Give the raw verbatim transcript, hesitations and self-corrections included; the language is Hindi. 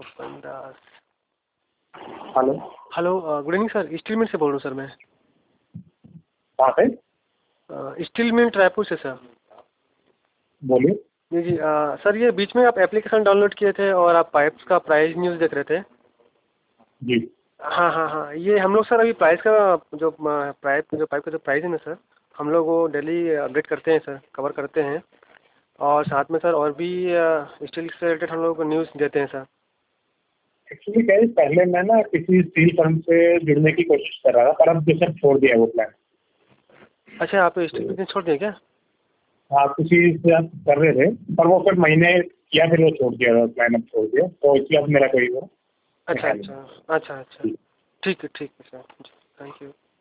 स्वपन Das. Hello hello, good evening sir, steel mill से बोल रहा हूँ सर मैं। कहाँ से? स्टील मिल रायपुर से सर। बोलिए। जी जी आ, सर ये बीच में आप एप्लीकेशन डाउनलोड किए थे और आप पाइप्स का प्राइस न्यूज़ देख रहे थे। जी हाँ हाँ हाँ, ये हम लोग सर अभी प्राइस का जो पाइप जो पाइप का जो प्राइस है ना सर, हम लोग वो डेली अपडेट करते हैं सर, कवर करते हैं। और साथ में सर और भी स्टील से रिलेटेड हम लोग न्यूज़ देते हैं सर। एक्चुअली क्या है, पहले मैं ना किसी स्टील फर्म से जुड़ने की कोशिश कर रहा था, पर अब जो सब छोड़ दिया वो प्लान। अच्छा, आप स्टील बिजनेस छोड़ दिए क्या? हाँ, किसी से आप कर रहे थे, पर वो फिर महीने किया, फिर वो छोड़ दिया, प्लान अब छोड़ दिया, तो इसलिए अब मेरा कोई वो अच्छा ख्याल नहीं। अच्छा अच्छा अच्छा, ठीक है ठीक है सर, थैंक यू।